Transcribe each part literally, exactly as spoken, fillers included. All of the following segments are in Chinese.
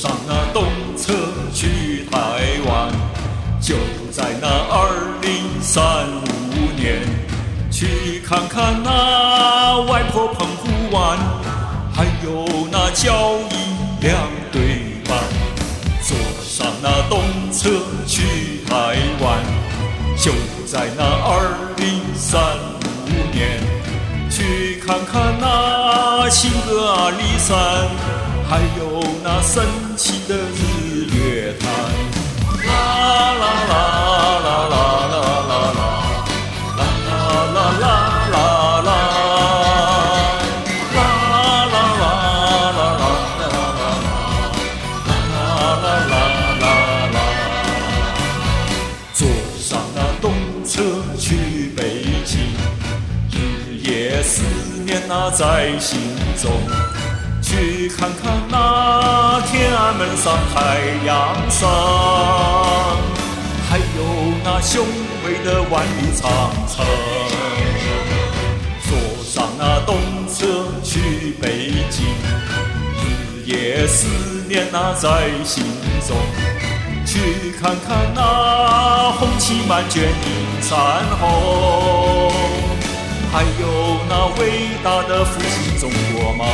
上那动车去台湾，就在那二零三五年，去看看那外婆澎湖湾，还有那交易两对半。坐上那动车去台湾，就在那二零三五年，去看看那新格阿里山，还有那神奇的日月潭。啦啦啦啦啦啦啦啦啦啦啦啦啦啦坐上那动车去北京，日夜思念那在心中。去看看那天安门上太阳升，还有那雄伟的万里长城。坐上那动车去北京，日夜思念那在心中。去看看那红旗满卷映山红，还有那伟大的复兴中国梦。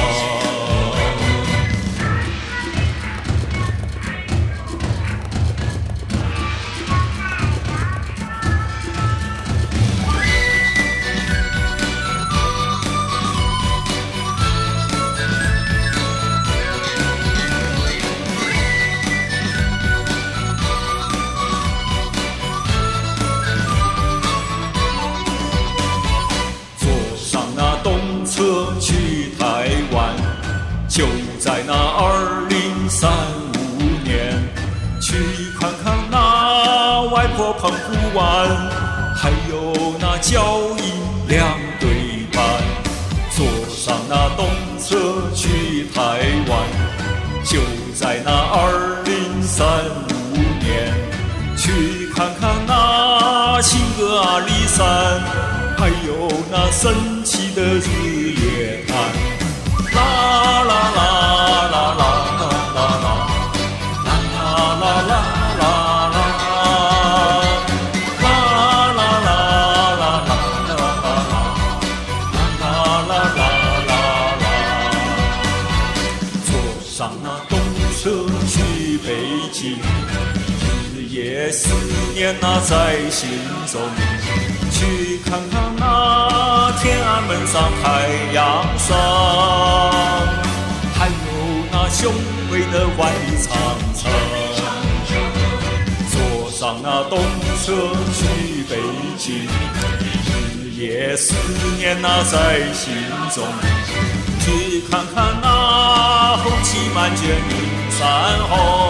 车去台湾，就在那二零三五年，去看看那外婆澎湖湾，还有那交易两对半。坐上那动车去台湾，就在那二零三五年，去看看那新格阿里山，还有那神奇的日月潭。啦啦啦啦啦啦啦啦啦啦啦啦啦坐上那动车去北京，日夜思念那在心中。去看看那天安门上太阳升，还有那雄伟的万里长城。坐上那动车去北京，日夜思念那在心中。去看看那红旗满卷映山红，